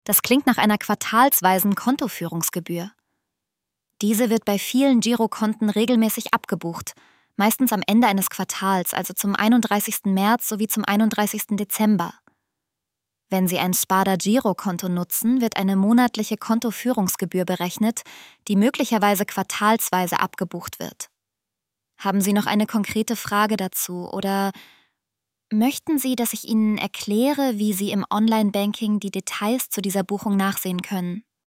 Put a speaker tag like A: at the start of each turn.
A: Das klingt nach einer quartalsweisen Kontoführungsgebühr. Diese wird bei vielen Girokonten regelmäßig abgebucht, meistens am Ende eines Quartals, also zum 31. März sowie zum 31. Dezember. Wenn Sie ein Spada-Girokonto nutzen, wird eine monatliche Kontoführungsgebühr berechnet, die möglicherweise quartalsweise abgebucht wird. Haben Sie noch eine konkrete Frage dazu oder möchten Sie, dass ich Ihnen erkläre, wie Sie im Online-Banking die Details zu dieser Buchung nachsehen können?